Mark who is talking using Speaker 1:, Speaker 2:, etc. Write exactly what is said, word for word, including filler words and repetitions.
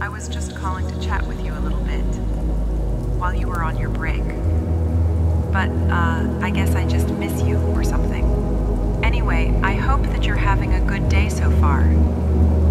Speaker 1: I was just calling to chat with you a little bit while you were on your break. But, uh, I guess I just miss you or something. Anyway, I hope that you're having a good day so far.